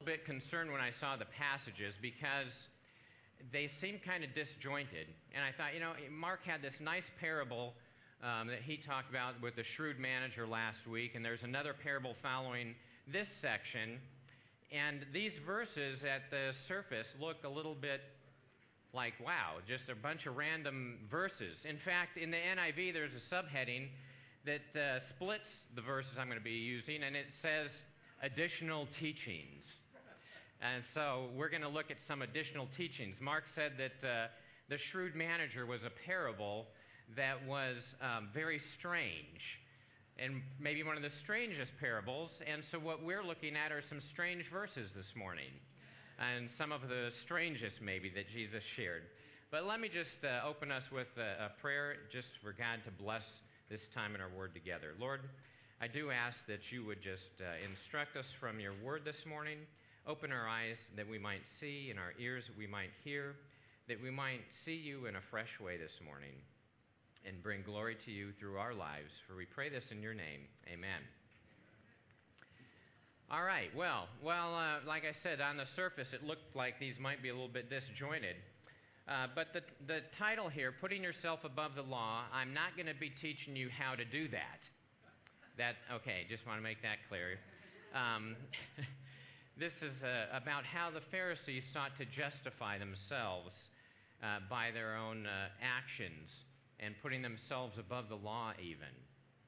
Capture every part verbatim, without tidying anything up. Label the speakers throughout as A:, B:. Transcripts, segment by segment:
A: bit concerned when I saw the passages because they seem kind of disjointed. And I thought, you know, Mark had this nice parable um, that he talked about with the shrewd manager last week, and there's another parable following this section. And these verses at the surface look a little bit like, wow, just a bunch of random verses. In fact, in the N I V, there's a subheading that uh, splits the verses I'm going to be using, and it says additional teachings. And so we're going to look at some additional teachings. Mark said that uh, the shrewd manager was a parable that was um, very strange, and maybe one of the strangest parables. And so what we're looking at are some strange verses this morning, and some of the strangest maybe that Jesus shared. But let me just uh, open us with a, a prayer just for God to bless this time in our word together. Lord, I do ask that you would just uh, instruct us from your word this morning. Open our eyes that we might see, and our ears that we might hear, that we might see you in a fresh way this morning and bring glory to you through our lives. For we pray this in your name. Amen. All right, well, well, uh, like I said, on the surface it looked like these might be a little bit disjointed. Uh, but the, the title here, Putting Yourself Above the Law, I'm not going to be teaching you how to do that. That, okay, just want to make that clear. Um, this is uh, about how the Pharisees sought to justify themselves uh, by their own uh, actions and putting themselves above the law even.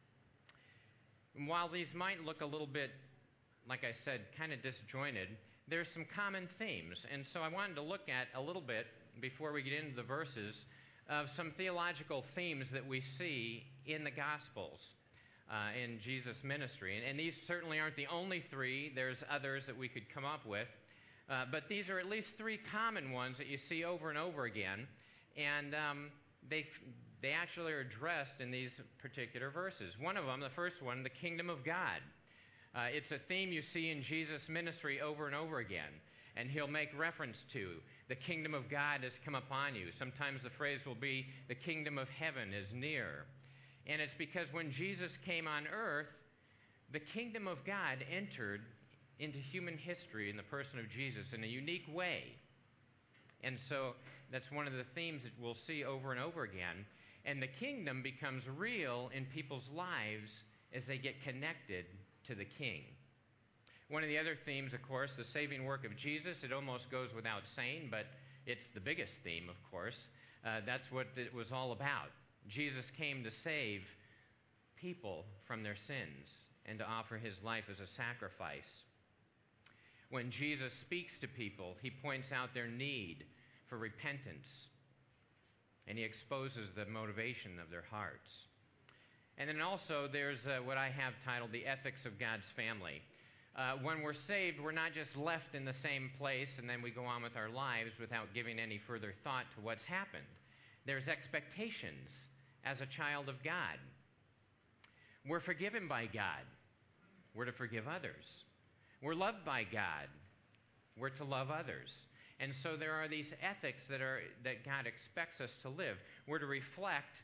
A: And while these might look a little bit, like I said, kind of disjointed, there's some common themes. And so I wanted to look at a little bit, before we get into the verses, of some theological themes that we see in the Gospels. Uh, in Jesus' ministry. And, and these certainly aren't the only three. There's others that we could come up with. Uh, but these are at least three common ones that you see over and over again. And um, they, they actually are addressed in these particular verses. One of them, the first one, the kingdom of God. Uh, it's a theme you see in Jesus' ministry over and over again. And he'll make reference to, the kingdom of God has come upon you. Sometimes the phrase will be, the kingdom of heaven is near. And it's because when Jesus came on earth, the kingdom of God entered into human history in the person of Jesus in a unique way. And so that's one of the themes that we'll see over and over again. And the kingdom becomes real in people's lives as they get connected to the King. One of the other themes, of course, the saving work of Jesus. It almost goes without saying, but it's the biggest theme, of course. Uh, that's what it was all about. Jesus came to save people from their sins and to offer his life as a sacrifice. When Jesus speaks to people, he points out their need for repentance, and he exposes the motivation of their hearts. And then also there's uh, what I have titled the ethics of God's family. Uh, when we're saved, we're not just left in the same place and then we go on with our lives without giving any further thought to what's happened. There's expectations as a child of God. We're forgiven by God. We're to forgive others. We're loved by God. We're to love others. And so there are these ethics that are that God expects us to live. We're to reflect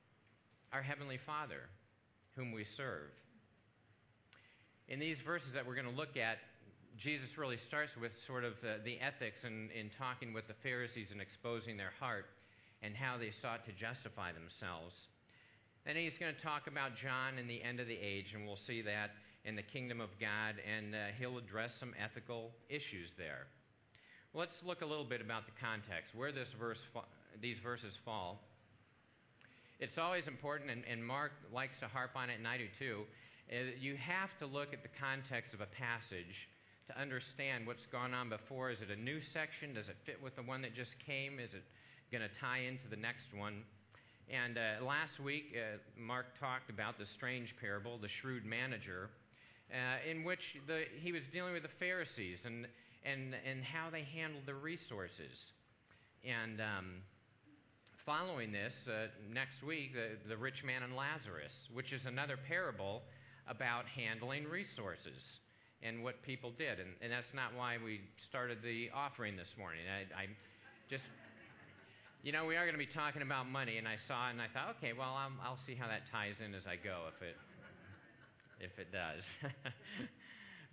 A: our Heavenly Father, whom we serve. In these verses that we're going to look at, Jesus really starts with sort of the, the ethics in, in talking with the Pharisees and exposing their heart and how they sought to justify themselves. And he's going to talk about John and the end of the age, and we'll see that in the kingdom of God, and uh, he'll address some ethical issues there. Well, let's look a little bit about the context, where this verse, these verses fall. It's always important, and, and Mark likes to harp on it, and I do too, uh, you have to look at the context of a passage to understand what's gone on before. Is it a new section? Does it fit with the one that just came? Is it going to tie into the next one? And uh, last week, uh, Mark talked about the strange parable, the shrewd manager, uh, in which the, he was dealing with the Pharisees and, and, and how they handled their resources. And um, following this, uh, next week, the, the rich man and Lazarus, which is another parable about handling resources and what people did. And, and that's not why we started the offering this morning. I, I just... You know, we are going to be talking about money, and I saw it, and I thought, okay, well, I'll, I'll see how that ties in as I go, if it, if it does.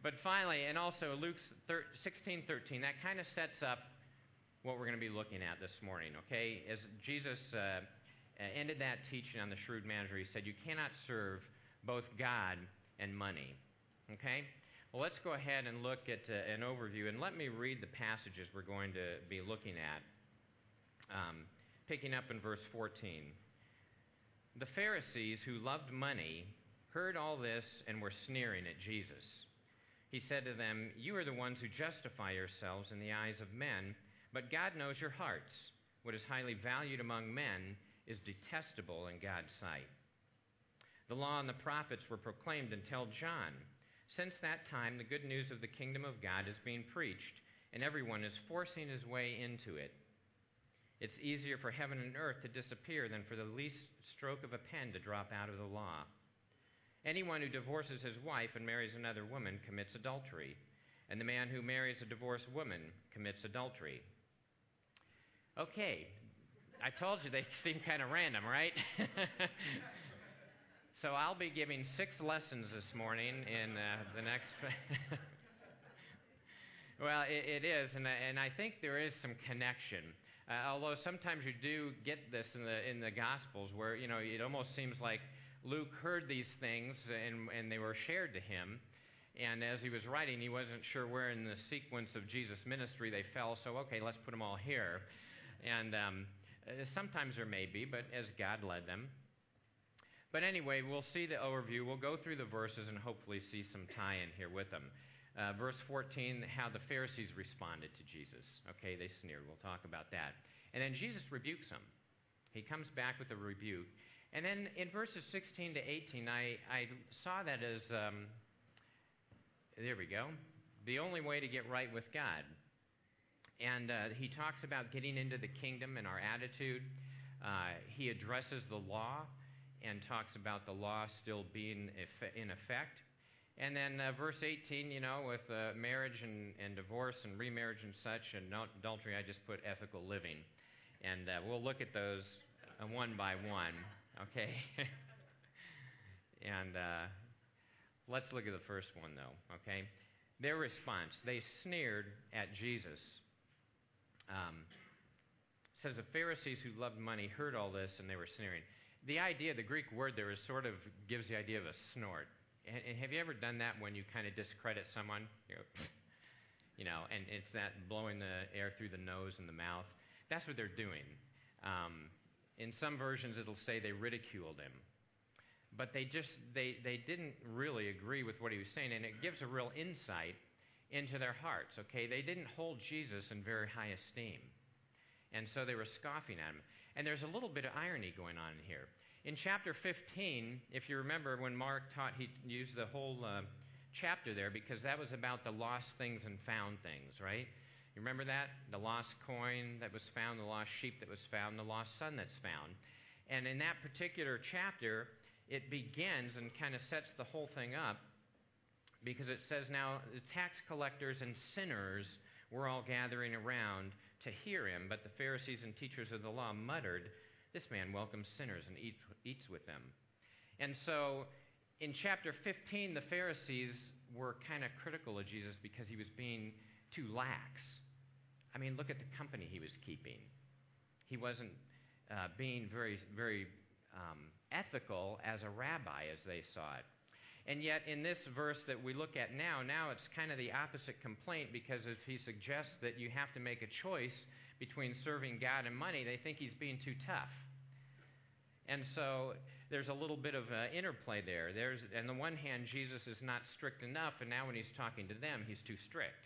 A: But finally, and also Luke sixteen thirteen, that kind of sets up what we're going to be looking at this morning, okay? As Jesus uh, ended that teaching on the shrewd manager, he said, you cannot serve both God and money, okay? Well, let's go ahead and look at uh, an overview, and let me read the passages we're going to be looking at, um, picking up in verse fourteen. The Pharisees who loved money heard all this and were sneering at Jesus. He said to them, you are the ones who justify yourselves in the eyes of men, but God knows your hearts. What is highly valued among men is detestable in God's sight. The law and the prophets were proclaimed until John. Since that time, the good news of the kingdom of God is being preached, and everyone is forcing his way into it. It's easier for heaven and earth to disappear than for the least stroke of a pen to drop out of the law. Anyone who divorces his wife and marries another woman commits adultery, and the man who marries a divorced woman commits adultery. Okay, I told you they seem kind of random, right? So I'll be giving six lessons this morning in uh, the next... Well, it, it is, and, and I think there is some connection. Uh, although sometimes you do get this in the in the Gospels where, you know, it almost seems like Luke heard these things and, and they were shared to him. And as he was writing, he wasn't sure where in the sequence of Jesus' ministry they fell. So, okay, let's put them all here. And um, sometimes there may be, but as God led them. But anyway, we'll see the overview. We'll go through the verses and hopefully see some tie-in here with them. Uh, verse fourteen, how the Pharisees responded to Jesus. Okay, they sneered. We'll talk about that. And then Jesus rebukes them. He comes back with a rebuke. And then in verses sixteen to eighteen, I, I saw that as, um, there we go, the only way to get right with God. And uh, he talks about getting into the kingdom and our attitude. Uh, he addresses the law and talks about the law still being in effect. And then uh, verse eighteen, you know, with uh, marriage and, and divorce and remarriage and such, and not adultery, I just put ethical living. And uh, we'll look at those uh, one by one, okay? and uh, let's look at the first one, though, okay? Their response, they sneered at Jesus. Um, says the Pharisees who loved money heard all this and they were sneering. The idea, the Greek word there is sort of gives the idea of a snort. And, and have you ever done that when you kind of discredit someone? You, go, you know, and it's that blowing the air through the nose and the mouth. That's what they're doing. Um, in some versions, it'll say they ridiculed him. But they just, they, they didn't really agree with what he was saying, and it gives a real insight into their hearts, okay? They didn't hold Jesus in very high esteem. And so they were scoffing at him. And there's a little bit of irony going on here. In chapter fifteen, if you remember when Mark taught, he used the whole uh, chapter there because that was about the lost things and found things, right? You remember that? The lost coin that was found, the lost sheep that was found, the lost son that's found. And in that particular chapter, it begins and kind of sets the whole thing up because it says, now the tax collectors and sinners were all gathering around to hear him, but the Pharisees and teachers of the law muttered, this man welcomes sinners and eat, eats with them. And so in chapter fifteen, the Pharisees were kind of critical of Jesus because he was being too lax. I mean, look at the company he was keeping. He wasn't uh, being very, very um, ethical as a rabbi as they saw it. And yet in this verse that we look at now, now it's kind of the opposite complaint because if he suggests that you have to make a choice between serving God and money, they think he's being too tough. And so there's a little bit of uh, interplay there. There's, on the one hand, Jesus is not strict enough, and now when he's talking to them, he's too strict.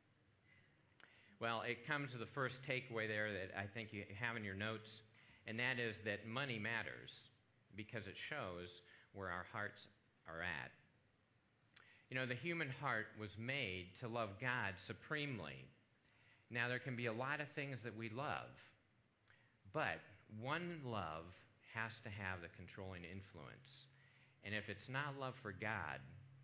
A: Well, it comes to the first takeaway there that I think you have in your notes, and that is that money matters because it shows where our hearts are at. You know, the human heart was made to love God supremely. Now, there can be a lot of things that we love, but one love has to have the controlling influence. And if it's not love for God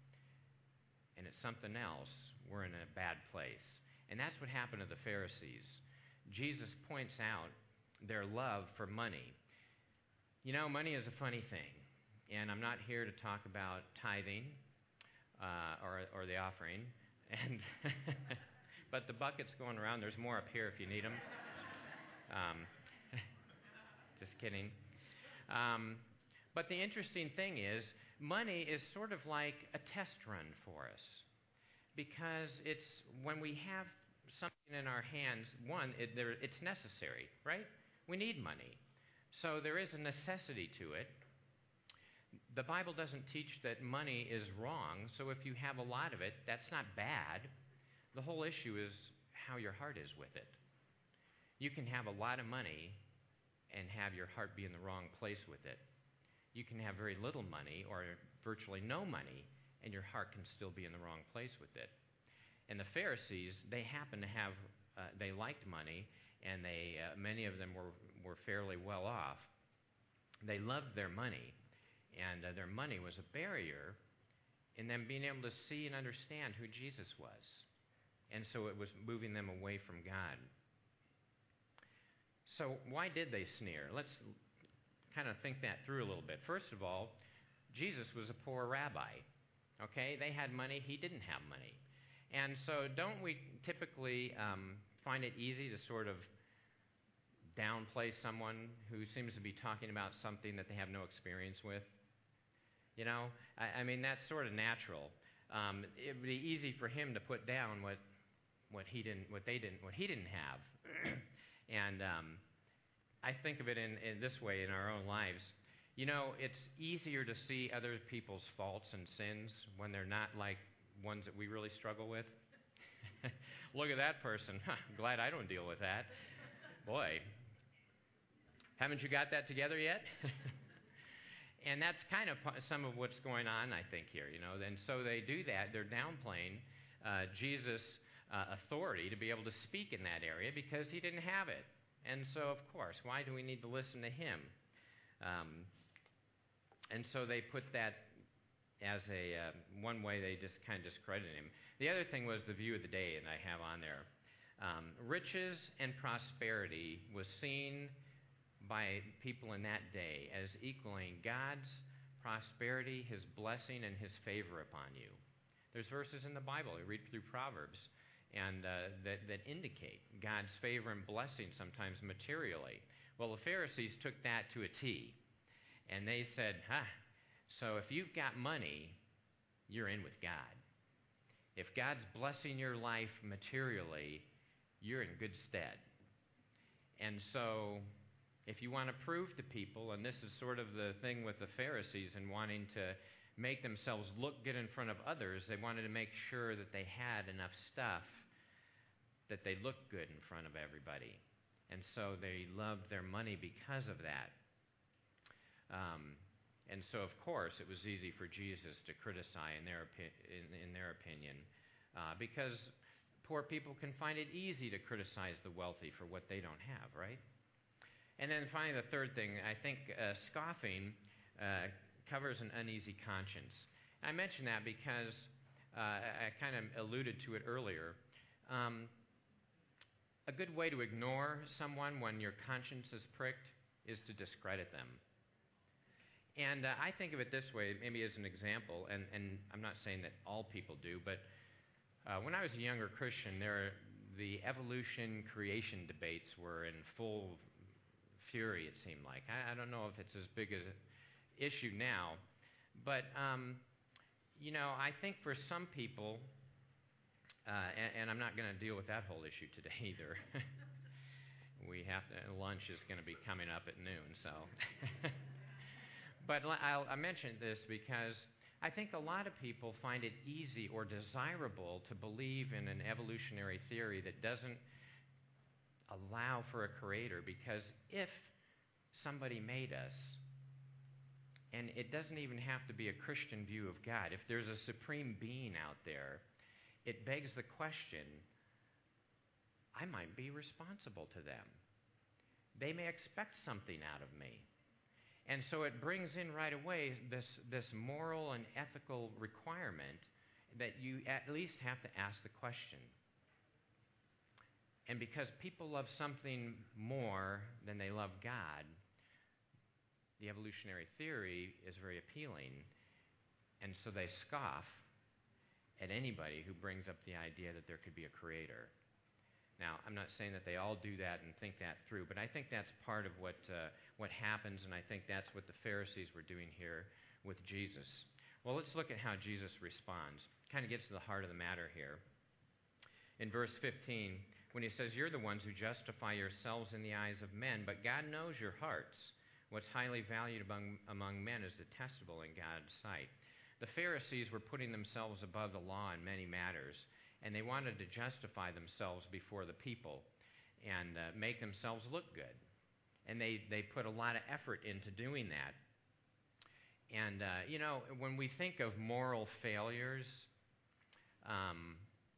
A: and it's something else, we're in a bad place. And that's what happened to the Pharisees. Jesus points out their love for money. You know, money is a funny thing. And I'm not here to talk about tithing uh, or, or the offering. And but the bucket's going around. There's more up here if you need them. Um, just kidding. Um, but the interesting thing is, money is sort of like a test run for us, because it's when we have something in our hands, one, it, there, it's necessary, right? We need money. So there is a necessity to it. The Bible doesn't teach that money is wrong, so if you have a lot of it, that's not bad. The whole issue is how your heart is with it. You can have a lot of money and have your heart be in the wrong place with it. You can have very little money or virtually no money, and your heart can still be in the wrong place with it. And the Pharisees, they happened to have, uh, they liked money, and they, uh, many of them were, were fairly well off. They loved their money, and uh, their money was a barrier in them being able to see and understand who Jesus was. And so it was moving them away from God. So why did they sneer? Let's kind of think that through a little bit. First of all, Jesus was a poor rabbi. Okay? They had money. He didn't have money. And so don't we typically um, find it easy to sort of downplay someone who seems to be talking about something that they have no experience with? You know? I, I mean, that's sort of natural. Um, it would be easy for him to put down what what he didn't, what they didn't, what he didn't have. And um, I think of it in, in this way in our own lives. You know, it's easier to see other people's faults and sins when they're not like ones that we really struggle with. Look at that person. Huh, glad I don't deal with that. Boy, haven't you got that together yet? And that's kind of some of what's going on, I think, here. You know, and so they do that. They're downplaying uh, Jesus' uh, authority to be able to speak in that area because he didn't have it. And so, of course, why do we need to listen to him? Um, and so they put that as a uh, one way they just kind of discredited him. The other thing was the view of the day, and I have on there. Um, riches and prosperity was seen by people in that day as equaling God's prosperity, his blessing, and his favor upon you. There's verses in the Bible, you read through Proverbs, and uh, that, that indicate God's favor and blessing sometimes materially. Well, the Pharisees took that to a T, and they said, huh, so if you've got money, you're in with God. If God's blessing your life materially, you're in good stead. And so if you want to prove to people, and this is sort of the thing with the Pharisees and wanting to make themselves look good in front of others, they wanted to make sure that they had enough stuff that they looked good in front of everybody. And so they loved their money because of that. Um, and so, of course, it was easy for Jesus to criticize in their, in, in their opinion, uh, because poor people can find it easy to criticize the wealthy for what they don't have, right? And then finally, the third thing, I think uh, scoffing uh, covers an uneasy conscience. I mention that because uh, I kind of alluded to it earlier. Um, a good way to ignore someone when your conscience is pricked is to discredit them. And uh, I think of it this way, maybe as an example, and, and I'm not saying that all people do, but uh, when I was a younger Christian, there the evolution creation debates were in full fury, it seemed like. I, I don't know if it's as big as issue now, but um, you know, I think for some people, uh, and, and I'm not going to deal with that whole issue today either. We have to, lunch is going to be coming up at noon, so. But I'll, I mentioned this because I think a lot of people find it easy or desirable to believe in an evolutionary theory that doesn't allow for a creator, because if somebody made us, and it doesn't even have to be a Christian view of God, if there's a supreme being out there, it begs the question, I might be responsible to them. They may expect something out of me. And so it brings in right away this, this moral and ethical requirement that you at least have to ask the question. And because people love something more than they love God, the evolutionary theory is very appealing. And so they scoff at anybody who brings up the idea that there could be a creator. Now, I'm not saying that they all do that and think that through, but I think that's part of what, uh, what happens, and I think that's what the Pharisees were doing here with Jesus. Well, let's look at how Jesus responds. Kind of gets to the heart of the matter here. In verse fifteen, when he says, "You're the ones who justify yourselves in the eyes of men, but God knows your hearts. What's highly valued among, among men is detestable in God's sight." The Pharisees were putting themselves above the law in many matters, and they wanted to justify themselves before the people and uh, make themselves look good. And they, they put a lot of effort into doing that. And, uh, you know, when we think of moral failures, um,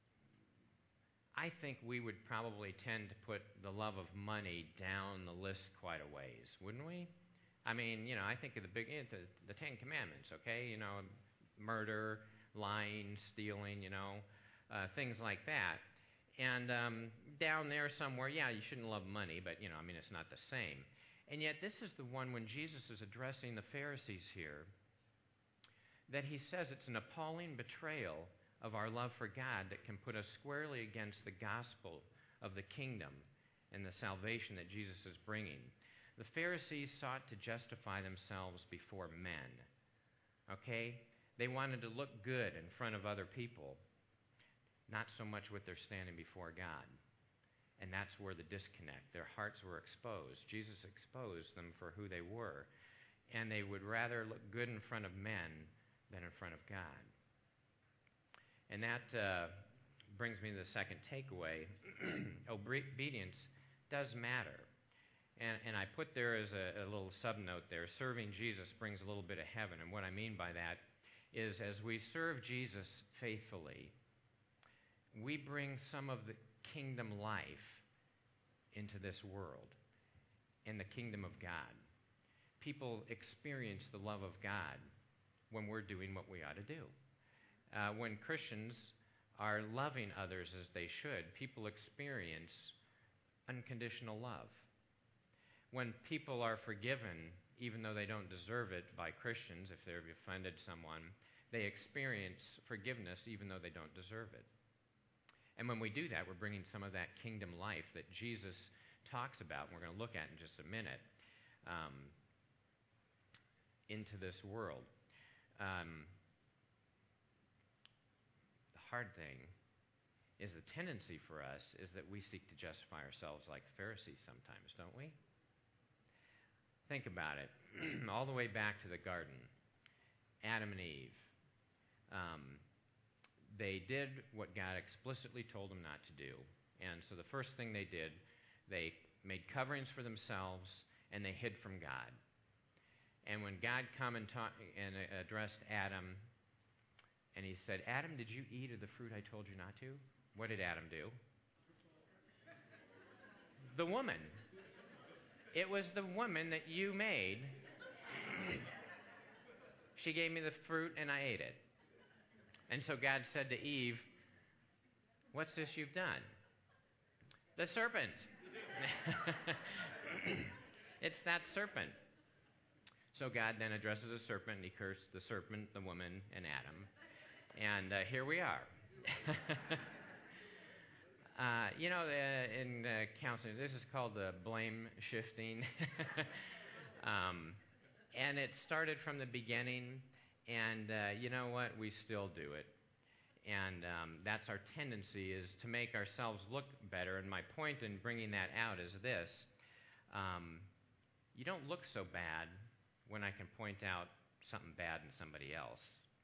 A: I think we would probably tend to put the love of money down the list quite a ways, wouldn't we? I mean, you know, I think of the big, you know, the, the Ten Commandments, okay? You know, murder, lying, stealing, you know, uh, things like that. And um, down there somewhere, yeah, you shouldn't love money, but, you know, I mean, it's not the same. And yet this is the one when Jesus is addressing the Pharisees here that he says it's an appalling betrayal of our love for God that can put us squarely against the gospel of the kingdom and the salvation that Jesus is bringing. The Pharisees sought to justify themselves before men. Okay? They wanted to look good in front of other people, not so much with their standing before God. And that's where the disconnect. Their hearts were exposed. Jesus exposed them for who they were. And they would rather look good in front of men than in front of God. And that uh, brings me to the second takeaway. Obedience does matter. And, and I put there as a, a little subnote there, serving Jesus brings a little bit of heaven. And what I mean by that is as we serve Jesus faithfully, we bring some of the kingdom life into this world, in the kingdom of God. People experience the love of God when we're doing what we ought to do. Uh, when Christians are loving others as they should, people experience unconditional love. When people are forgiven, even though they don't deserve it by Christians, if they've offended someone, they experience forgiveness even though they don't deserve it. And when we do that, we're bringing some of that kingdom life that Jesus talks about, and we're going to look at in just a minute, um, into this world. Um, the hard thing is the tendency for us is that we seek to justify ourselves like the Pharisees sometimes, don't we? Think about it. All the way back to the garden, Adam and Eve. Um, They did what God explicitly told them not to do. And so the first thing they did, they made coverings for themselves, and they hid from God. And when God came and, ta- and addressed Adam, and he said, "Adam, did you eat of the fruit I told you not to?" What did Adam do? The woman. It was the woman that you made. She gave me the fruit, and I ate it. And so God said to Eve, "What's this you've done?" The serpent. It's that serpent. So God then addresses the serpent, and he cursed the serpent, the woman, and Adam. And uh, here we are. uh, you know, uh, in uh, counseling, this is called the blame shifting. um, and it started from the beginning. And uh, you know what? We still do it. And um, that's our tendency, is to make ourselves look better. And my point in bringing that out is this. Um, you don't look so bad when I can point out something bad in somebody else.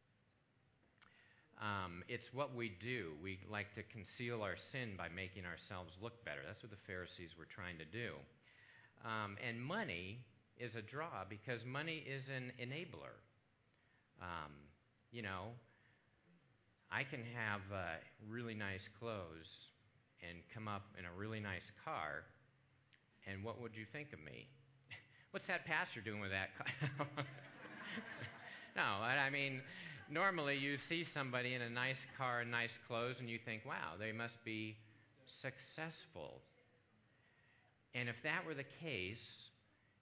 A: Um, it's what we do. We like to conceal our sin by making ourselves look better. That's what the Pharisees were trying to do. Um, and money is a draw because money is an enabler. Um, you know, I can have uh, really nice clothes and come up in a really nice car, and what would you think of me? What's that pastor doing with that car? No, I mean, normally you see somebody in a nice car and nice clothes, and you think, wow, they must be successful. And if that were the case,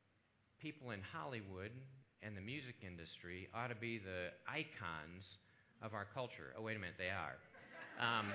A: people in Hollywood and the music industry ought to be the icons of our culture. Oh, wait a minute, they are. Um,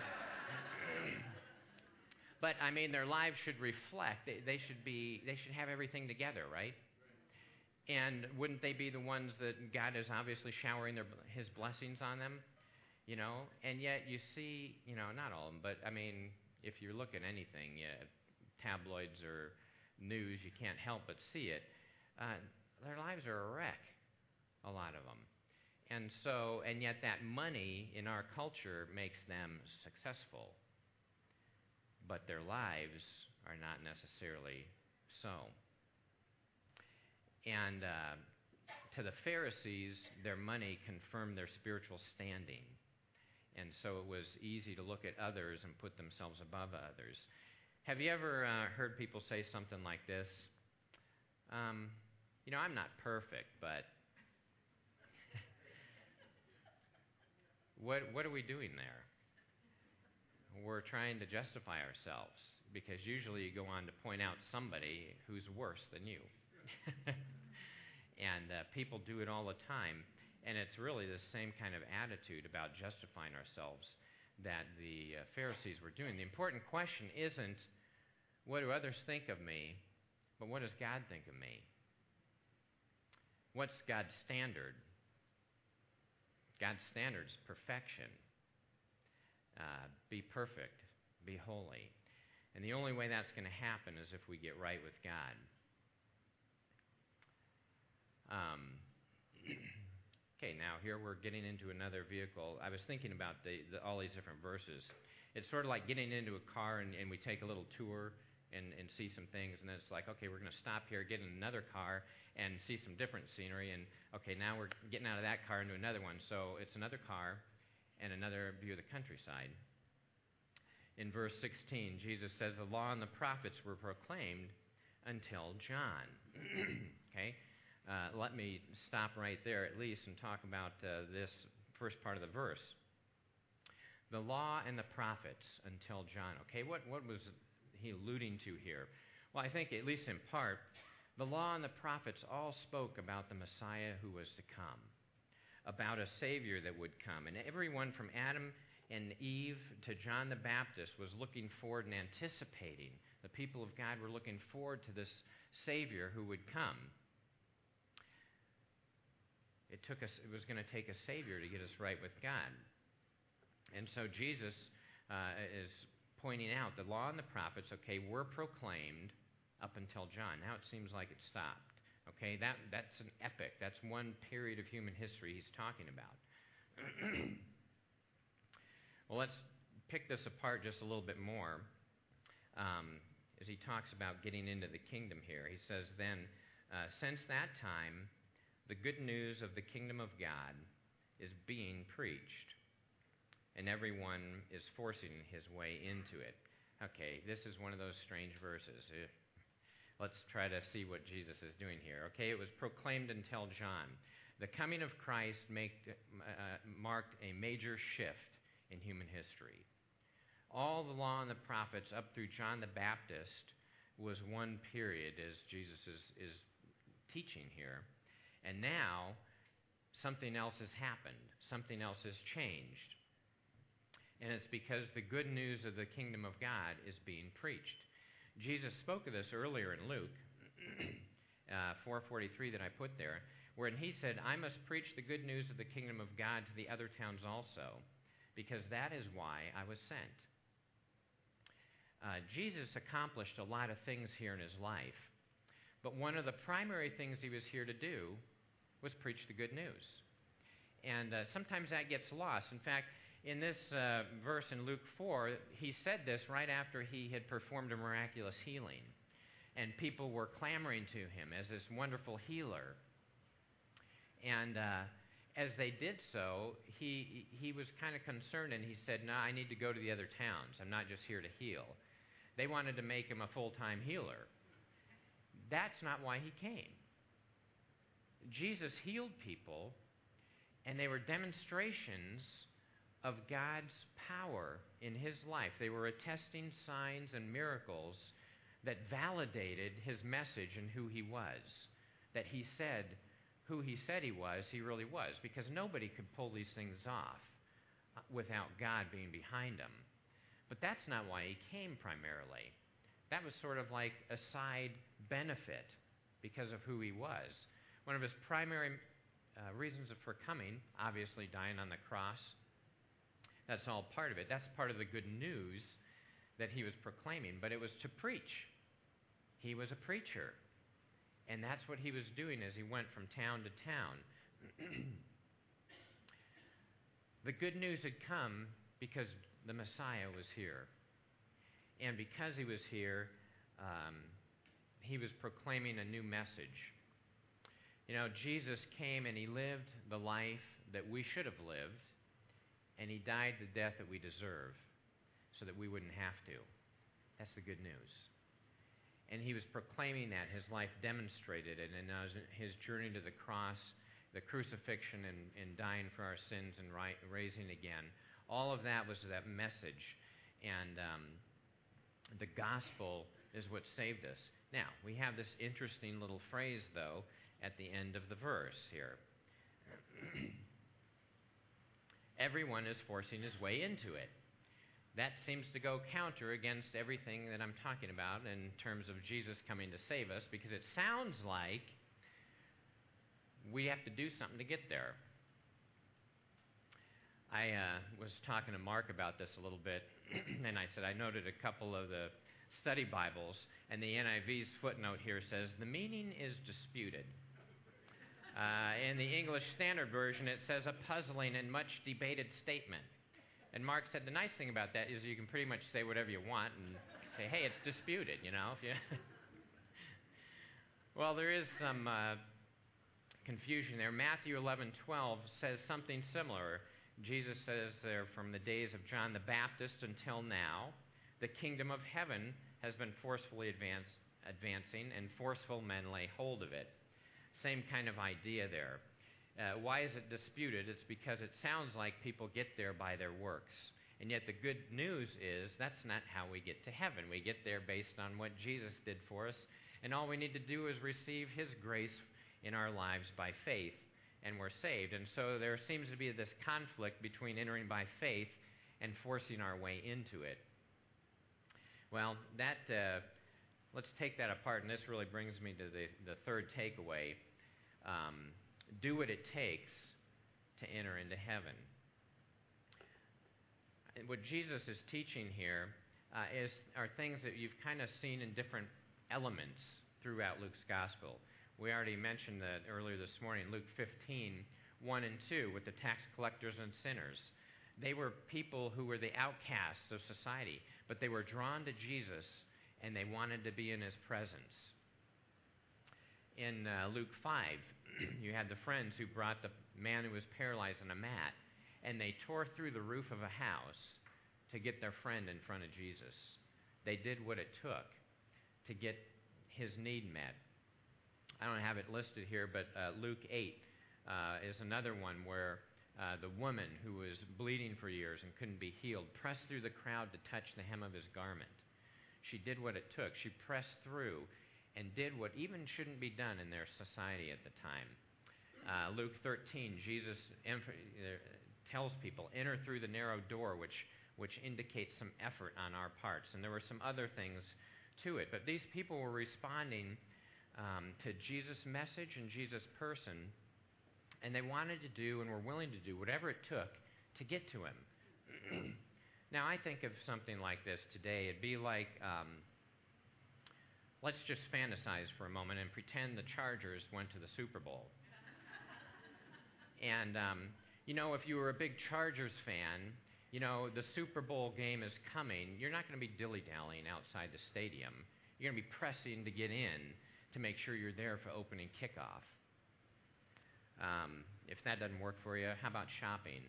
A: but, I mean, their lives should reflect. They, they should be, they should have everything together, right? And wouldn't they be the ones that God is obviously showering their, His blessings on them? You know? And yet you see, you know, not all of them, but, I mean, if you look at anything, yeah, tabloids or news, you can't help but see it. Uh, their lives are a wreck, a lot of them. And so, and yet that money in our culture makes them successful. But their lives are not necessarily so. And uh, to the Pharisees, their money confirmed their spiritual standing. And so it was easy to look at others and put themselves above others. Have you ever uh, heard people say something like this? Um, you know, I'm not perfect, but what, what are we doing there? We're trying to justify ourselves, because usually you go on to point out somebody who's worse than you. And uh, people do it all the time, and it's really the same kind of attitude about justifying ourselves that the uh, Pharisees were doing. The important question isn't, what do others think of me, but what does God think of me? What's God's standard? God's standard is perfection. Uh, be perfect. Be holy. And the only way that's going to happen is if we get right with God. Um, okay, now here we're getting into another vehicle. I was thinking about the, the, all these different verses. It's sort of like getting into a car and, and we take a little tour and, and see some things, and then it's like, okay, we're going to stop here, get in another car, and see some different scenery, and okay, now we're getting out of that car into another one. So it's another car and another view of the countryside. In verse sixteen, Jesus says, the law and the prophets were proclaimed until John. Okay? Uh, let me stop right there at least and talk about uh, this first part of the verse. The law and the prophets until John. Okay, what, what was he alluding to here? Well, I think at least in part, the law and the prophets all spoke about the Messiah who was to come, about a Savior that would come. And everyone from Adam and Eve to John the Baptist was looking forward and anticipating. The people of God were looking forward to this Savior who would come. It took us. It was going to take a Savior to get us right with God. And so Jesus uh, is pointing out the law and the prophets, okay, were proclaimed up until John. Now it seems like it stopped. Okay, that, that's an epic. That's one period of human history he's talking about. Well, let's pick this apart just a little bit more um, as he talks about getting into the kingdom here. He says, then, uh, since that time, the good news of the kingdom of God is being preached, and everyone is forcing his way into it. Okay, this is one of those strange verses. Let's try to see what Jesus is doing here. Okay, it was proclaimed until John. The coming of Christ make, uh, marked a major shift in human history. All the law and the prophets up through John the Baptist was one period, as Jesus is, is teaching here. And now, something else has happened. Something else has changed. And it's because the good news of the kingdom of God is being preached. Jesus spoke of this earlier in Luke uh, four forty-three that I put there, wherein he said, I must preach the good news of the kingdom of God to the other towns also, because that is why I was sent. Uh, Jesus accomplished a lot of things here in his life, but one of the primary things he was here to do was preach the good news. And uh, sometimes that gets lost. In fact, in this uh, verse in Luke four, he said this right after he had performed a miraculous healing. And people were clamoring to him as this wonderful healer. And uh, as they did so, he, he was kind of concerned, and he said, no, I need to go to the other towns. I'm not just here to heal. They wanted to make him a full-time healer. That's not why he came. Jesus healed people, and they were demonstrations of God's power in his life. They were attesting signs and miracles that validated his message and who he was. That he said who he said he was, he really was, because nobody could pull these things off. without God being behind him. But that's not why he came primarily. That was sort of like a side benefit because of who he was. One of his primary uh, reasons for coming, obviously dying on the cross, that's all part of it. That's part of the good news that he was proclaiming. But it was to preach. He was a preacher. And that's what he was doing as he went from town to town. The good news had come because the Messiah was here. And because he was here, um, he was proclaiming a new message. You know, Jesus came and he lived the life that we should have lived, and he died the death that we deserve so that we wouldn't have to. That's the good news. And he was proclaiming that. His life demonstrated it. And his journey to the cross, the crucifixion and, and dying for our sins and ri- raising again, all of that was that message. And um, the gospel is what saved us. Now, we have this interesting little phrase, though, at the end of the verse here. Everyone is forcing his way into it. That seems to go counter against everything that I'm talking about in terms of Jesus coming to save us, because it sounds like we have to do something to get there. I uh, was talking to Mark about this a little bit, and I said I noted a couple of the study Bibles, and the N I V's footnote here says, the meaning is disputed. Uh, in the English Standard Version, it says a puzzling and much debated statement. And Mark said the nice thing about that is you can pretty much say whatever you want and say, hey, it's disputed, you know. If you well, there is some uh, confusion there. Matthew eleven twelve says something similar. Jesus says there, from the days of John the Baptist until now, the kingdom of heaven has been forcefully advance, advancing, and forceful men lay hold of it. Same kind of idea there. Uh, why is it disputed? It's because it sounds like people get there by their works. And yet the good news is that's not how we get to heaven. We get there based on what Jesus did for us. And all we need to do is receive his grace in our lives by faith, and we're saved. And so there seems to be this conflict between entering by faith and forcing our way into it. Well, that uh, let's take that apart, and this really brings me to the, the third takeaway. Um, do what it takes to enter into heaven. And what Jesus is teaching here uh, is are things that you've kind of seen in different elements throughout Luke's gospel. We already mentioned that earlier this morning, Luke fifteen, one and two, with the tax collectors and sinners. They were people who were the outcasts of society, but they were drawn to Jesus, and they wanted to be in his presence. In uh, Luke five, you had the friends who brought the man who was paralyzed on a mat, and they tore through the roof of a house to get their friend in front of Jesus. They did what it took to get his need met. I don't have it listed here, but uh, Luke eight uh, is another one where uh, the woman who was bleeding for years and couldn't be healed pressed through the crowd to touch the hem of his garment. She did what it took. She pressed through and did what even shouldn't be done in their society at the time. Uh, Luke thirteen, Jesus emph- tells people, enter through the narrow door, which, which indicates some effort on our parts. And there were some other things to it. But these people were responding um, to Jesus' message and Jesus' person, and they wanted to do and were willing to do whatever it took to get to him. Now, I think of something like this today. It'd be like... Um, Let's just fantasize for a moment and pretend the Chargers went to the Super Bowl. And, um, you know, if you were a big Chargers fan, you know, the Super Bowl game is coming. You're not going to be dilly-dallying outside the stadium. You're going to be pressing to get in to make sure you're there for opening kickoff. Um, if that doesn't work for you, how about shopping?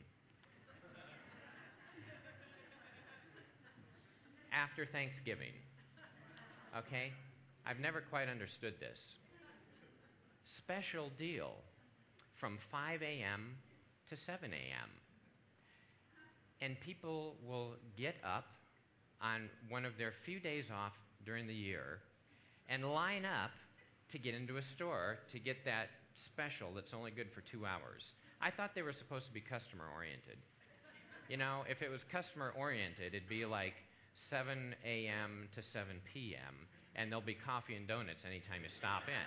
A: After Thanksgiving, okay? I've never quite understood this. Special deal from five a.m. to seven a.m. And people will get up on one of their few days off during the year and line up to get into a store to get that special that's only good for two hours. I thought they were supposed to be customer-oriented. You know, if it was customer-oriented, it'd be like seven a.m. to seven p.m., and there'll be coffee and donuts anytime you stop in.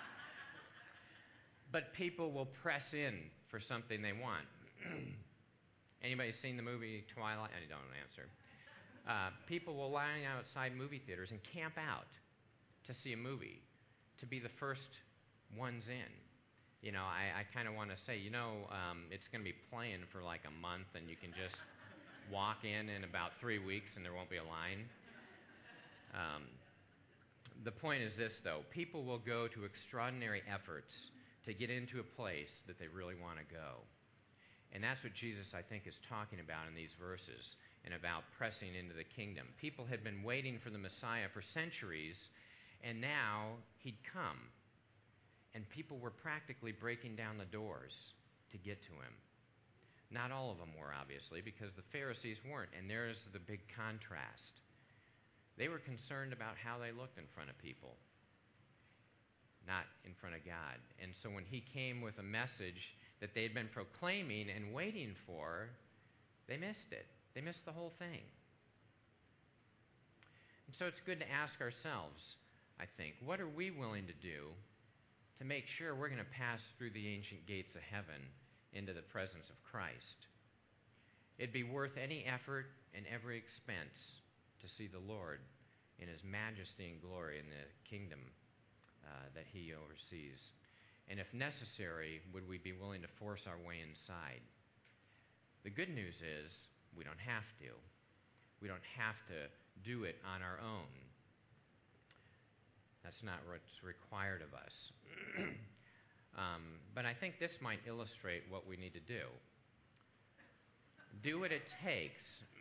A: But people will press in for something they want. Anybody seen the movie Twilight? I don't answer. Uh, people will line outside movie theaters and camp out to see a movie, to be the first ones in. You know, I, I kind of want to say, you know, um, it's going to be playing for like a month, and you can just walk in in about three weeks and there won't be a line. Um, the point is this, though. People will go to extraordinary efforts to get into a place that they really want to go. And that's what Jesus, I think, is talking about in these verses and about pressing into the kingdom. People had been waiting for the Messiah for centuries, and now he'd come. And people were practically breaking down the doors to get to him. Not all of them were, obviously, because the Pharisees weren't, and there's the big contrast. They were concerned about how they looked in front of people, not in front of God. And so when he came with a message that they'd been proclaiming and waiting for, they missed it. They missed the whole thing. And so it's good to ask ourselves, I think, what are we willing to do to make sure we're going to pass through the ancient gates of heaven into the presence of Christ? It'd be worth any effort and every expense to see the Lord in his majesty and glory in the kingdom uh, that he oversees. And if necessary, would we be willing to force our way inside? The good news is we don't have to. We don't have to do it on our own. That's not what's required of us. um, but I think this might illustrate what we need to do. Do what it takes.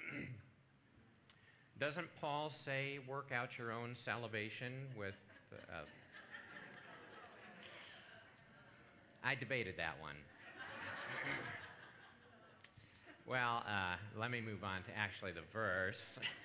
A: Doesn't Paul say, work out your own salvation with... Uh, I debated that one. Well, uh, let me move on to actually the verse.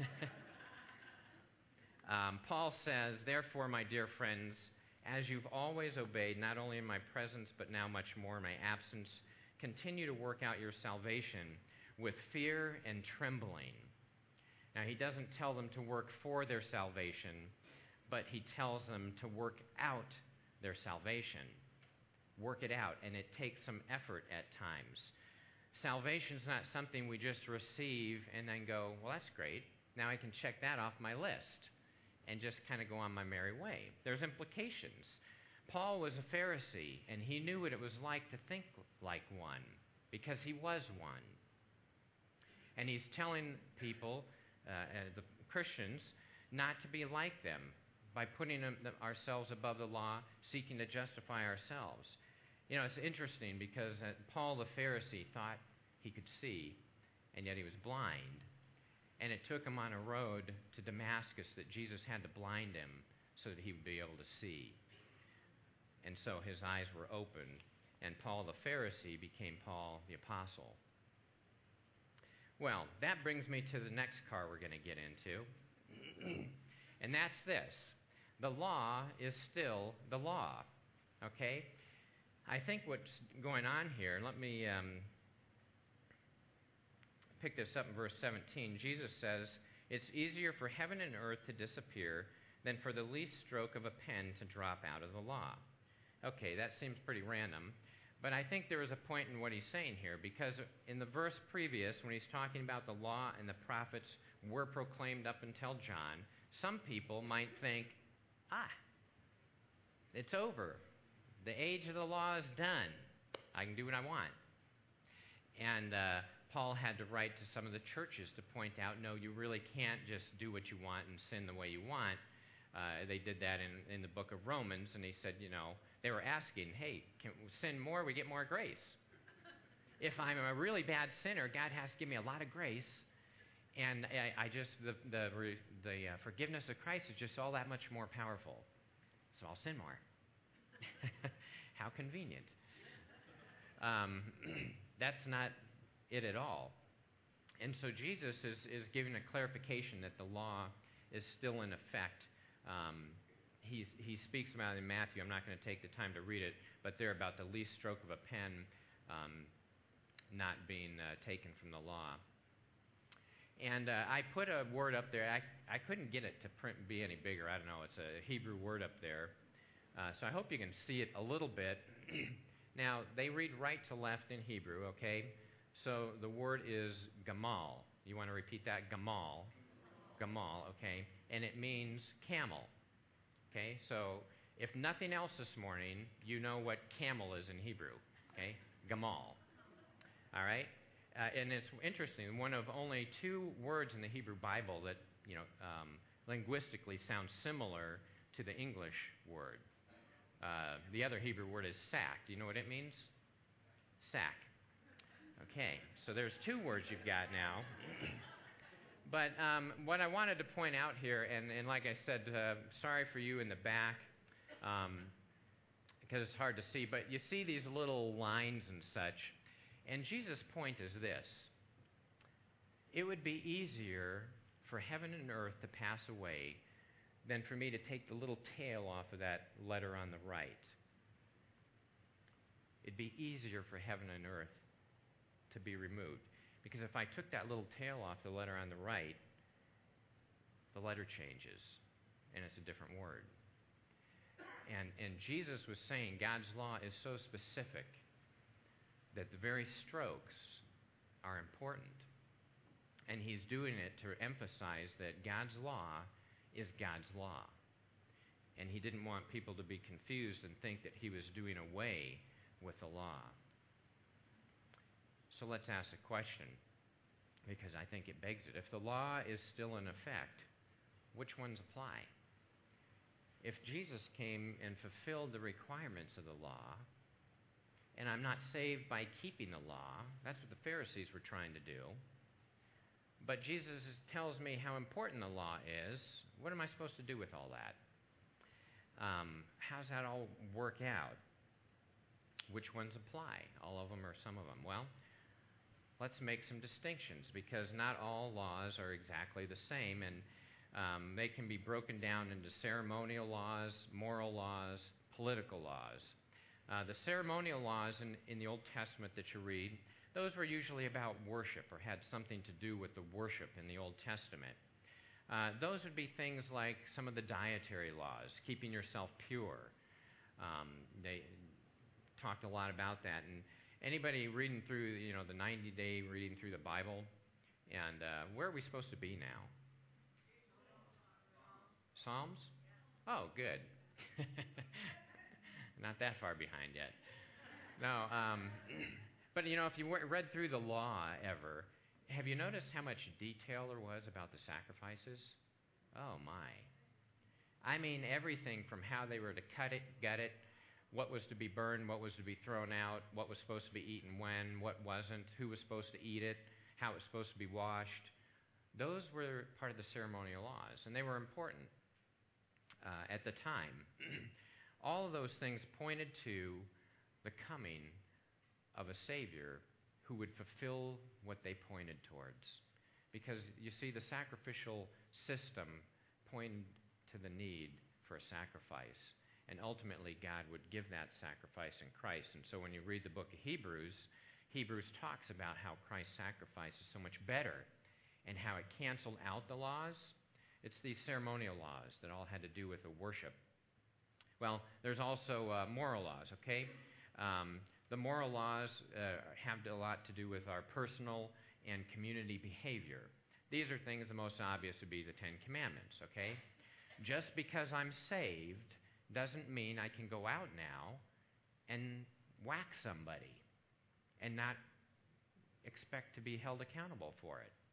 A: um, Paul says, therefore, my dear friends, as you've always obeyed, not only in my presence, but now much more in my absence, continue to work out your salvation with fear and trembling. Now, he doesn't tell them to work for their salvation, but he tells them to work out their salvation. Work it out, and it takes some effort at times. Salvation's not something we just receive and then go, well, that's great. Now I can check that off my list and just kind of go on my merry way. There's implications. Paul was a Pharisee, and he knew what it was like to think like one, because he was one. And he's telling people, uh, uh, the Christians, not to be like them by putting them, ourselves above the law, seeking to justify ourselves. You know, it's interesting because uh, Paul the Pharisee thought he could see, and yet he was blind. And it took him on a road to Damascus that Jesus had to blind him so that he would be able to see. And so his eyes were opened, and Paul the Pharisee became Paul the Apostle. Well, that brings me to the next car we're going to get into. And that's this. The law is still the law. Okay? I think what's going on here, let me um, pick this up in verse seventeen. Jesus says, it's easier for heaven and earth to disappear than for the least stroke of a pen to drop out of the law. Okay, that seems pretty random, but I think there is a point in what he's saying here, because in the verse previous, when he's talking about the law and the prophets were proclaimed up until John, some people might think, ah, it's over. The age of the law is done. I can do what I want. And uh, Paul had to write to some of the churches to point out, no, you really can't just do what you want and sin the way you want. Uh, they did that in, in the book of Romans, and he said, you know, they were asking, hey, can we sin more? We get more grace. If I'm a really bad sinner, God has to give me a lot of grace, and I, I just, the, the, the uh, forgiveness of Christ is just all that much more powerful. So I'll sin more. How convenient. Um, that's not it at all. And so Jesus is, is giving a clarification that the law is still in effect. Um, he's, he speaks about it in Matthew. I'm not going to take the time to read it, but they're about the least stroke of a pen um, not being uh, taken from the law. And uh, I put a word up there. I, I couldn't get it to print be any bigger. I don't know. It's a Hebrew word up there. Uh, so I hope you can see it a little bit. Now, they read right to left in Hebrew, okay? So the word is gamal. You want to repeat that? Gamal. Gamal, okay? And it means camel, okay? So if nothing else this morning, you know what camel is in Hebrew, okay? Gamal, all right? Uh, and it's interesting. One of only two words in the Hebrew Bible that, you know, um, linguistically sound similar to the English word. Uh, the other Hebrew word is sack. Do you know what it means? Sack. Okay, so there's two words you've got now. But um, what I wanted to point out here, and, and like I said, uh, sorry for you in the back, um, because it's hard to see, but you see these little lines and such. And Jesus' point is this: it would be easier for heaven and earth to pass away than for me to take the little tail off of that letter on the right. It'd be easier for heaven and earth to be removed. Because if I took that little tail off the letter on the right, the letter changes, and it's a different word. And, and Jesus was saying God's law is so specific that the very strokes are important. And he's doing it to emphasize that God's law is God's law. And he didn't want people to be confused and think that he was doing away with the law. So let's ask the question, because I think it begs it. If the law is still in effect, which ones apply? If Jesus came and fulfilled the requirements of the law, and I'm not saved by keeping the law, that's what the Pharisees were trying to do, but Jesus tells me how important the law is, what am I supposed to do with all that? Um, how's that all work out? Which ones apply? All of them or some of them? Well, let's make some distinctions, because not all laws are exactly the same, and um, they can be broken down into ceremonial laws, moral laws, political laws. Uh, the ceremonial laws in, in the Old Testament that you read, those were usually about worship or had something to do with the worship in the Old Testament. Uh, those would be things like some of the dietary laws, keeping yourself pure. Um, they talked a lot about that. And anybody reading through, you know, the ninety-day reading through the Bible, and uh, where are we supposed to be now? Psalms? Oh, good. Not that far behind yet. No, um, but you know, if you read through the law ever, have you noticed how much detail there was about the sacrifices? Oh my. I mean, everything from how they were to cut it, gut it, what was to be burned, what was to be thrown out, what was supposed to be eaten when, what wasn't, who was supposed to eat it, how it was supposed to be washed. Those were part of the ceremonial laws, and they were important uh, at the time. All of those things pointed to the coming of a Savior who would fulfill what they pointed towards. Because, you see, the sacrificial system pointed to the need for a sacrifice. And ultimately, God would give that sacrifice in Christ. And so when you read the book of Hebrews, Hebrews talks about how Christ's sacrifice is so much better and how it canceled out the laws. It's these ceremonial laws that all had to do with the worship. Well, there's also uh, moral laws, okay? Um, the moral laws uh, have a lot to do with our personal and community behavior. These are things, the most obvious would be the Ten Commandments, okay? Just because I'm saved doesn't mean I can go out now and whack somebody and not expect to be held accountable for it.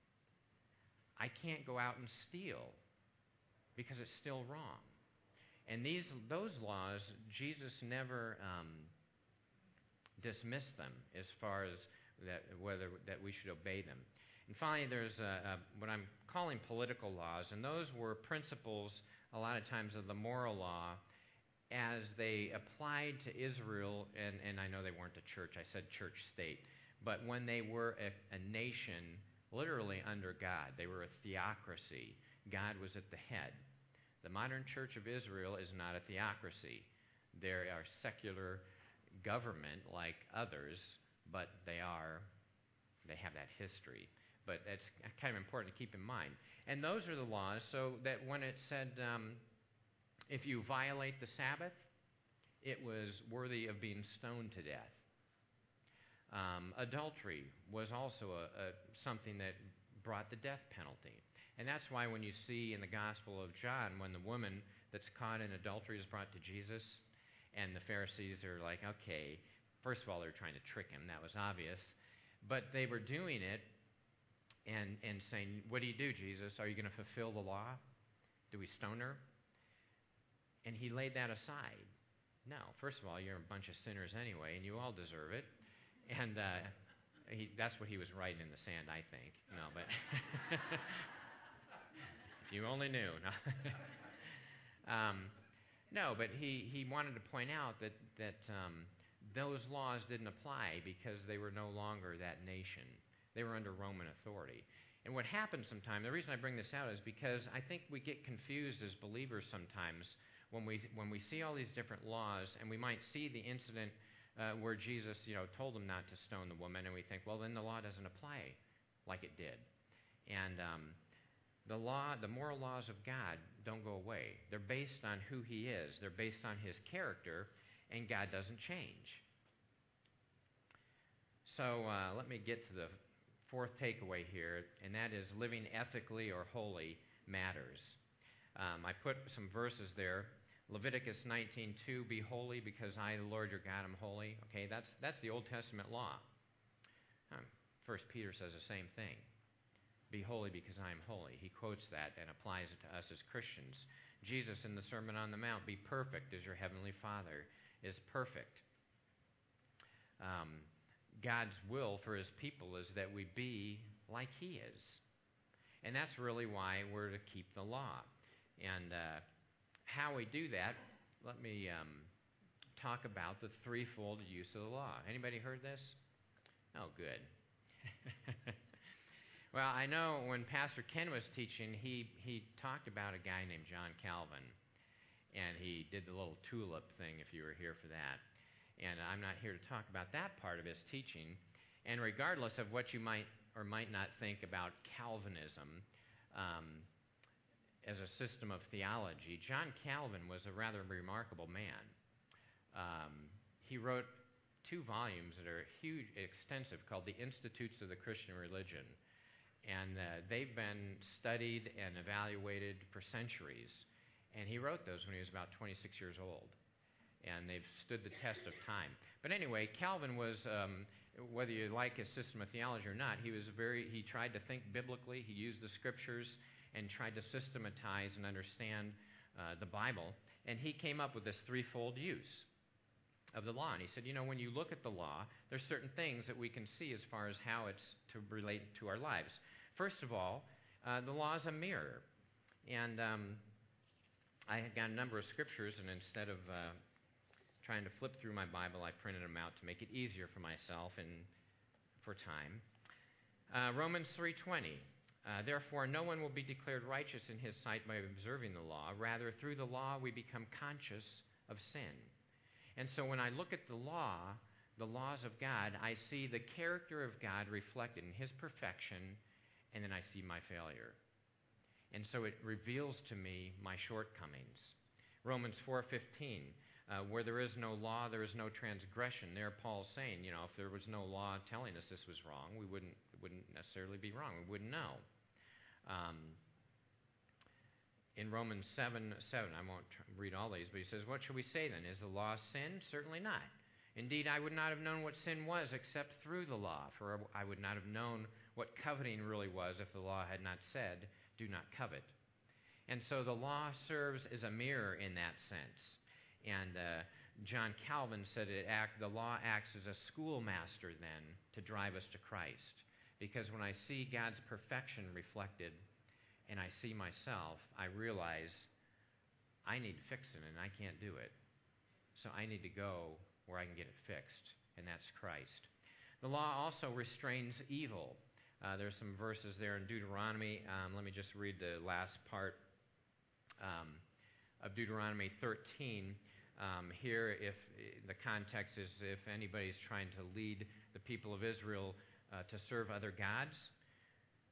A: I can't go out and steal because it's still wrong. And these, those laws, Jesus never um, dismissed them as far as that, whether that we should obey them. And finally, there's a, a, what I'm calling political laws, and those were principles a lot of times of the moral law as they applied to Israel, and, and I know they weren't a church, I said church state, but when they were a, a nation literally under God, they were a theocracy. God was at the head. The modern Church of Israel is not a theocracy. They are secular government like others, but they are, they have that history. but it's kind of important to keep in mind. And those are the laws, so that when it said, um, if you violate the Sabbath, it was worthy of being stoned to death. Um, adultery was also a, a, something that brought the death penalty. And that's why when you see in the Gospel of John, when the woman that's caught in adultery is brought to Jesus, and the Pharisees are like, okay, first of all, they're trying to trick him. That was obvious. But they were doing it and, and saying, what do you do, Jesus? Are you going to fulfill the law? Do we stone her? And he laid that aside. No, first of all, you're a bunch of sinners anyway, and you all deserve it. And uh, he, that's what he was writing in the sand, I think. No, but if you only knew. No, um, no but he, he wanted to point out that, that um, those laws didn't apply because they were no longer that nation. They were under Roman authority. And what happens sometimes, the reason I bring this out is because I think we get confused as believers sometimes when we when we see all these different laws, and we might see the incident uh, where Jesus, you know, told them not to stone the woman, and we think, well, then the law doesn't apply like it did. And um, the law, the moral laws of God don't go away. They're based on who He is. They're based on His character, and God doesn't change. So uh, let me get to the fourth takeaway here, and that is living ethically or holy matters. Um, I put some verses there. Leviticus nineteen two, be holy because I, the Lord your God, am holy. Okay, that's that's the Old Testament law. Um, First Peter says the same thing. Be holy because I am holy. He quotes that and applies it to us as Christians. Jesus in the Sermon on the Mount, be perfect as your heavenly Father is perfect. Um, God's will for His people is that we be like He is. And that's really why we're to keep the law. And uh, how we do that, let me um, talk about the threefold use of the law. Anybody heard this? Oh, good. Well, I know when Pastor Ken was teaching, he, he talked about a guy named John Calvin. And he did the little tulip thing, if you were here for that. And I'm not here to talk about that part of his teaching. And regardless of what you might or might not think about Calvinism um, as a system of theology, John Calvin was a rather remarkable man. Um, he wrote two volumes that are huge, extensive, called The Institutes of the Christian Religion. And uh, they've been studied and evaluated for centuries. And he wrote those when he was about twenty-six years old. And they've stood the test of time. But anyway, Calvin was, um, whether you like his system of theology or not, he was very, he tried to think biblically. He used the scriptures and tried to systematize and understand uh, the Bible. And he came up with this threefold use of the law. And he said, you know, when you look at the law, there's certain things that we can see as far as how it's to relate to our lives. First of all, uh, the law is a mirror. And um, I had got a number of scriptures, and instead of uh, trying to flip through my Bible, I printed them out to make it easier for myself and for time. Uh, Romans three twenty. Uh, Therefore, no one will be declared righteous in his sight by observing the law. Rather, through the law, we become conscious of sin. And so when I look at the law, the laws of God, I see the character of God reflected in His perfection, and then I see my failure. And so it reveals to me my shortcomings. Romans four fifteen, uh, where there is no law, there is no transgression. There Paul's saying, you know, if there was no law telling us this was wrong, we wouldn't, it wouldn't necessarily be wrong. We wouldn't know. Um, in Romans seven seven, I won't tr- read all these, but he says, what shall we say then? Is the law sin? Certainly not. Indeed, I would not have known what sin was except through the law, for I would not have known what coveting really was if the law had not said, do not covet. And so the law serves as a mirror in that sense. And uh, John Calvin said it act, the law acts as a schoolmaster then to drive us to Christ. Because when I see God's perfection reflected and I see myself, I realize I need fixing and I can't do it. So I need to go where I can get it fixed, and that's Christ. The law also restrains evil. Uh, there's some verses there in Deuteronomy. Um, let me just read the last part um, of Deuteronomy thirteen. Um, here, if the context is if anybody's trying to lead the people of Israel uh, to serve other gods,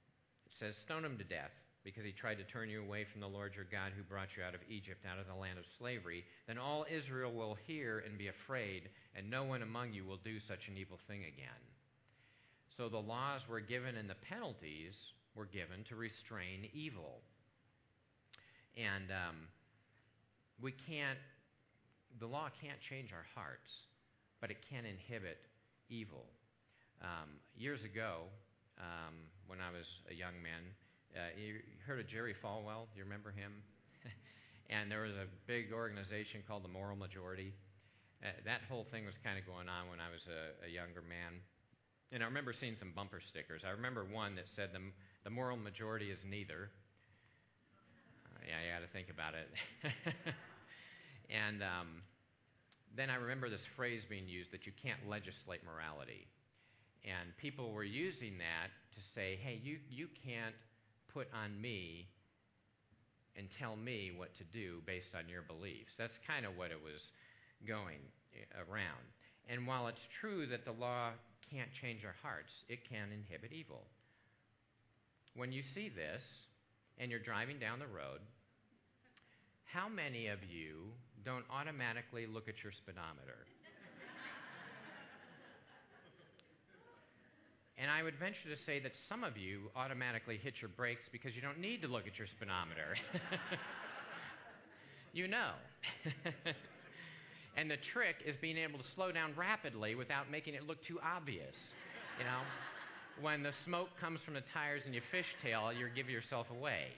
A: says, stone him to death, because he tried to turn you away from the Lord your God who brought you out of Egypt, out of the land of slavery. Then all Israel will hear and be afraid, and no one among you will do such an evil thing again. So the laws were given and the penalties were given to restrain evil. And um, we can't, the law can't change our hearts, but it can inhibit evil. Um, years ago, um, when I was a young man, uh, you heard of Jerry Falwell? Do you remember him? And there was a big organization called the Moral Majority. Uh, that whole thing was kind of going on when I was a, a younger man. And I remember seeing some bumper stickers. I remember one that said, the, the moral majority is neither. Uh, yeah, you got to think about it. And um, then I remember this phrase being used that you can't legislate morality. And people were using that to say, hey, you, you can't put on me and tell me what to do based on your beliefs. That's kind of what it was going around. And while it's true that the law can't change our hearts, it can inhibit evil. When you see this and you're driving down the road, how many of you don't automatically look at your speedometer? And I would venture to say that some of you automatically hit your brakes because you don't need to look at your speedometer. You know. And the trick is being able to slow down rapidly without making it look too obvious. You know, when the smoke comes from the tires and you fishtail, you give yourself away.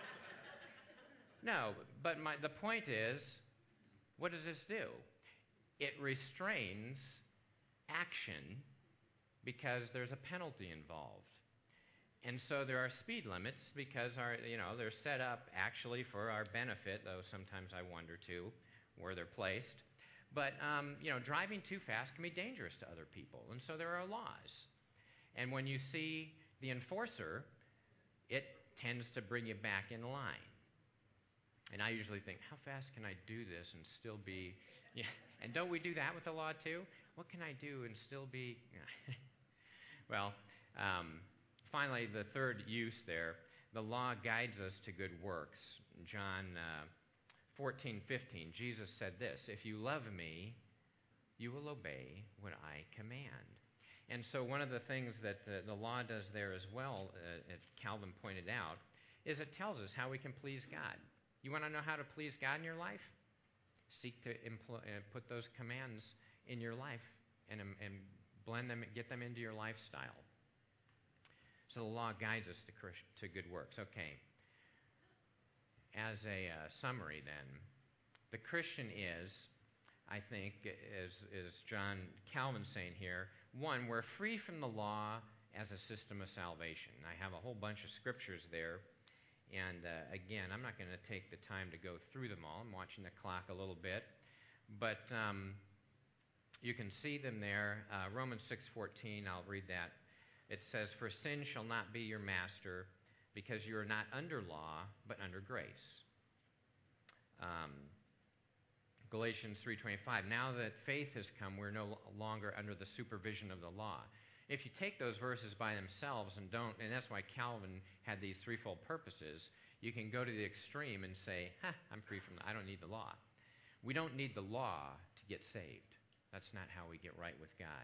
A: No, but my, the point is, what does this do? It restrains action because there's a penalty involved. And so there are speed limits because our, you know, they're set up actually for our benefit, though sometimes I wonder too where they're placed. But, um, you know, driving too fast can be dangerous to other people, and so there are laws. And when you see the enforcer, it tends to bring you back in line. And I usually think, how fast can I do this and still be... Yeah. And don't we do that with the law too? What can I do and still be... Well, um, finally, the third use there, the law guides us to good works. John... Uh, fourteen fifteen, Jesus said this, if you love me, you will obey what I command. And so one of the things that uh, the law does there as well, uh, as Calvin pointed out, is it tells us how we can please God. You want to know how to please God in your life? Seek to impl- uh, put those commands in your life and, um, and blend them, get them into your lifestyle. So the law guides us to, to good works. Okay. As a uh, summary, then, the Christian is, I think, as, as John Calvin's saying here, one, we're free from the law as a system of salvation. I have a whole bunch of scriptures there, and uh, again, I'm not going to take the time to go through them all. I'm watching the clock a little bit, but um, you can see them there. Uh, Romans six fourteen, I'll read that. It says, for sin shall not be your master, because you are not under law, but under grace. Um, Galatians three twenty-five, now that faith has come, we're no longer under the supervision of the law. If you take those verses by themselves and don't, and that's why Calvin had these threefold purposes, you can go to the extreme and say, ha, I'm free from, the, I don't need the law. We don't need the law to get saved. That's not how we get right with God.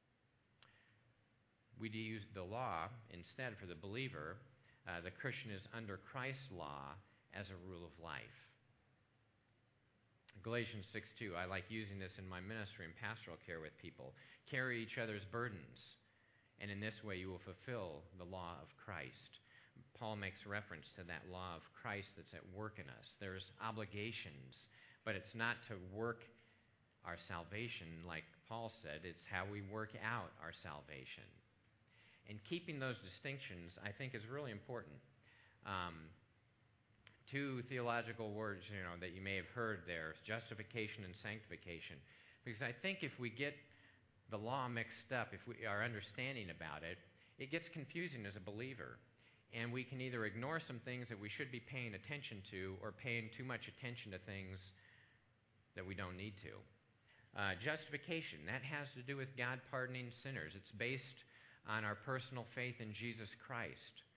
A: We use the law instead for the believer. Uh, the Christian is under Christ's law as a rule of life. Galatians six two, I like using this in my ministry and pastoral care with people. Carry each other's burdens, and in this way you will fulfill the law of Christ. Paul makes reference to that law of Christ that's at work in us. There's obligations, but it's not to work our salvation like Paul said. It's how we work out our salvation. And keeping those distinctions, I think, is really important. Um, two theological words, you know, that you may have heard there, justification and sanctification. Because I think if we get the law mixed up, if we our understanding about it, it gets confusing as a believer. And we can either ignore some things that we should be paying attention to or paying too much attention to things that we don't need to. Uh, justification, that has to do with God pardoning sinners. It's based on our personal faith in Jesus Christ.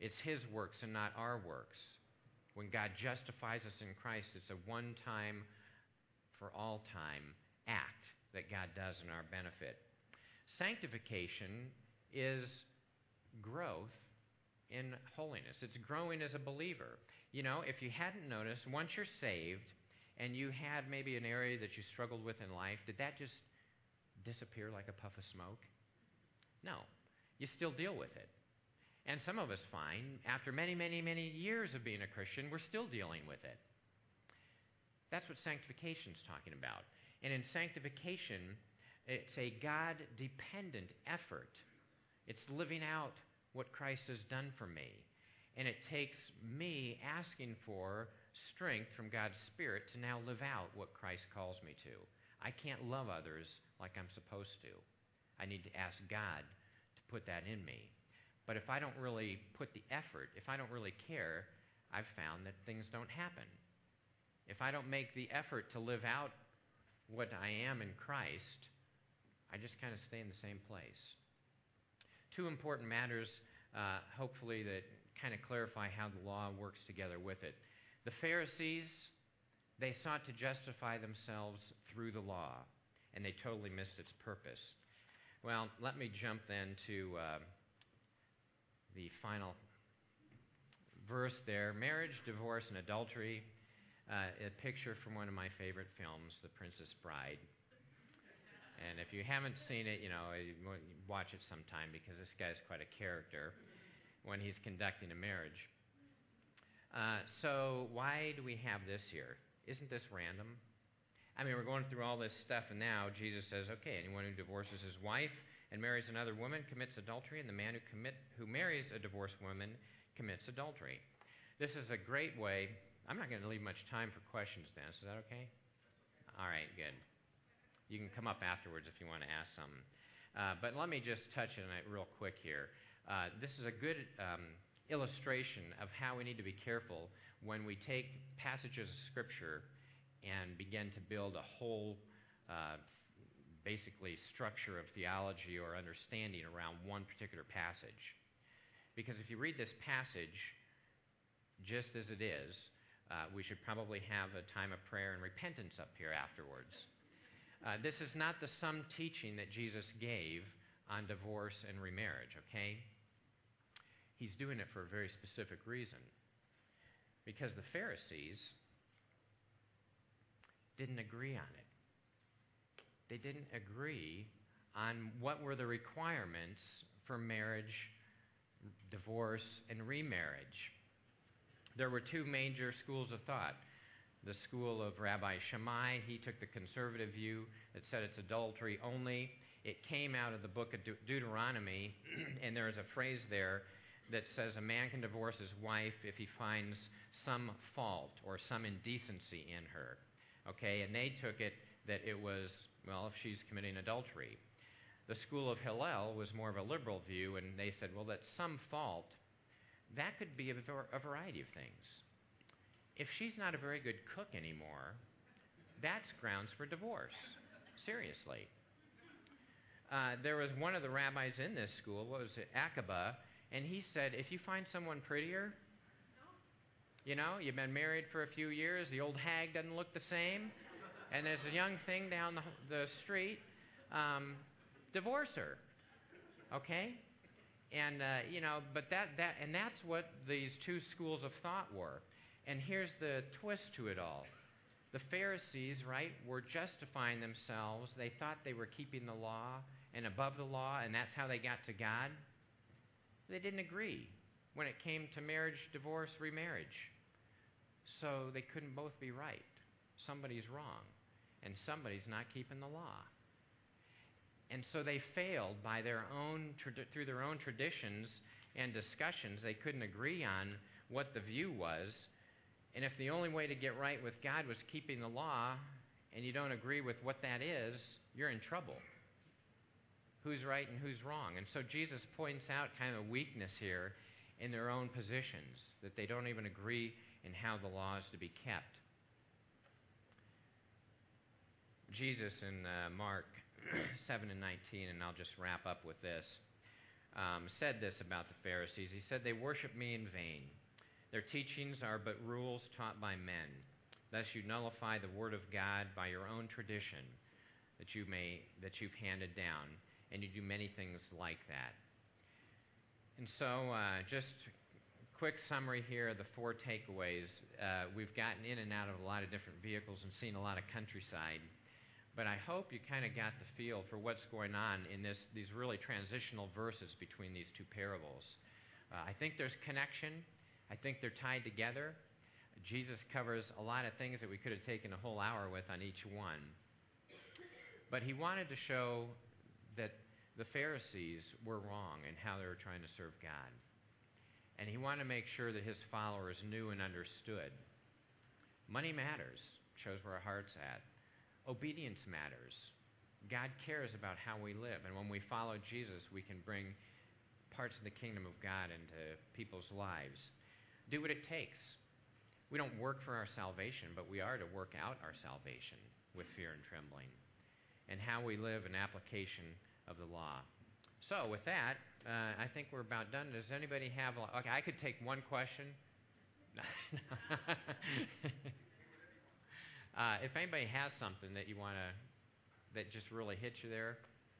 A: It's His works and not our works. When God justifies us in Christ, it's a one-time, for all time, act that God does in our benefit. Sanctification is growth in holiness. It's growing as a believer. You know, if you hadn't noticed, once you're saved and you had maybe an area that you struggled with in life, did that just disappear like a puff of smoke? No. You still deal with it. And some of us find, after many, many, many years of being a Christian, we're still dealing with it. That's what sanctification is talking about. And in sanctification, it's a God-dependent effort. It's living out what Christ has done for me. And it takes me asking for strength from God's Spirit to now live out what Christ calls me to. I can't love others like I'm supposed to. I need to ask God to put that in me. But if I don't really put the effort, if I don't really care, I've found that things don't happen. If I don't make the effort to live out what I am in Christ, I just kind of stay in the same place. Two important matters, uh, hopefully, that kind of clarify how the law works together with it. The Pharisees, they sought to justify themselves through the law, and they totally missed its purpose. Well, let me jump then to uh, the final verse there. Marriage, divorce, and adultery. Uh, a picture from one of my favorite films, The Princess Bride. And if you haven't seen it, you know, watch it sometime, because this guy's quite a character when he's conducting a marriage. Uh, so why do we have this here? Isn't this random? I mean, we're going through all this stuff, and now Jesus says, okay, anyone who divorces his wife and marries another woman commits adultery, and the man who commit who marries a divorced woman commits adultery. This is a great way. I'm not going to leave much time for questions, Dennis. Is that okay? All right, good. You can come up afterwards if you want to ask something. Uh, but let me just touch on it real quick here. Uh, this is a good um, illustration of how we need to be careful when we take passages of Scripture and begin to build a whole, uh, basically, structure of theology or understanding around one particular passage. Because if you read this passage just as it is, uh, we should probably have a time of prayer and repentance up here afterwards. Uh, this is not the sum teaching that Jesus gave on divorce and remarriage, okay? He's doing it for a very specific reason. Because the Pharisees didn't agree on it. They didn't agree on what were the requirements for marriage, divorce, and remarriage. There were two major schools of thought. The school of Rabbi Shammai, he took the conservative view that said it's adultery only. It came out of the book of De- Deuteronomy, and there is a phrase there that says a man can divorce his wife if he finds some fault or some indecency in her. Okay, and they took it that it was, well, if she's committing adultery. The school of Hillel was more of a liberal view, and they said, well, that some fault, that could be a, a variety of things. If she's not a very good cook anymore, that's grounds for divorce. Seriously. Uh, there was one of the rabbis in this school, what was it, Akiba, and he said, if you find someone prettier, you know, you've been married for a few years, the old hag doesn't look the same, and there's a young thing down the, the street, um, divorce her. Okay? And, uh, you know, but that, that, and that's what these two schools of thought were. And here's the twist to it all. The Pharisees, right, were justifying themselves. They thought they were keeping the law and above the law, and that's how they got to God. They didn't agree when it came to marriage, divorce, remarriage. So they couldn't both be right. Somebody's wrong, and somebody's not keeping the law. And so they failed by their own, through their own traditions and discussions. They couldn't agree on what the view was. And if the only way to get right with God was keeping the law, and you don't agree with what that is, you're in trouble. Who's right and who's wrong? And so Jesus points out kind of a weakness here in their own positions, that they don't even agree in how the law is to be kept. Jesus in uh, Mark seven and nineteen, and I'll just wrap up with this. um, said this about the Pharisees. He said, "They worship me in vain. Their teachings are but rules taught by men. Thus you nullify the word of God by your own tradition that you may that you've handed down, and you do many things like that." And so, uh, just quick summary here of the four takeaways. Uh, we've gotten in and out of a lot of different vehicles and seen a lot of countryside. But I hope you kind of got the feel for what's going on in this, these really transitional verses between these two parables. Uh, I think there's connection. I think they're tied together. Jesus covers a lot of things that we could have taken a whole hour with on each one. But he wanted to show that the Pharisees were wrong in how they were trying to serve God. And he wanted to make sure that his followers knew and understood. Money matters, shows where our heart's at. Obedience matters. God cares about how we live. And when we follow Jesus, we can bring parts of the kingdom of God into people's lives. Do what it takes. We don't work for our salvation, but we are to work out our salvation with fear and trembling. And how we live an application of the law. So with that, uh, I think we're about done. Does anybody have... A, okay, I could take one question. Uh, if anybody has something that you want to, that just really hits you there.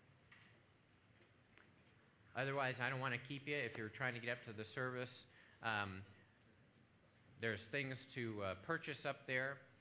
A: Otherwise, I don't want to keep you. If you're trying to get up to the service, um, there's things to uh, purchase up there.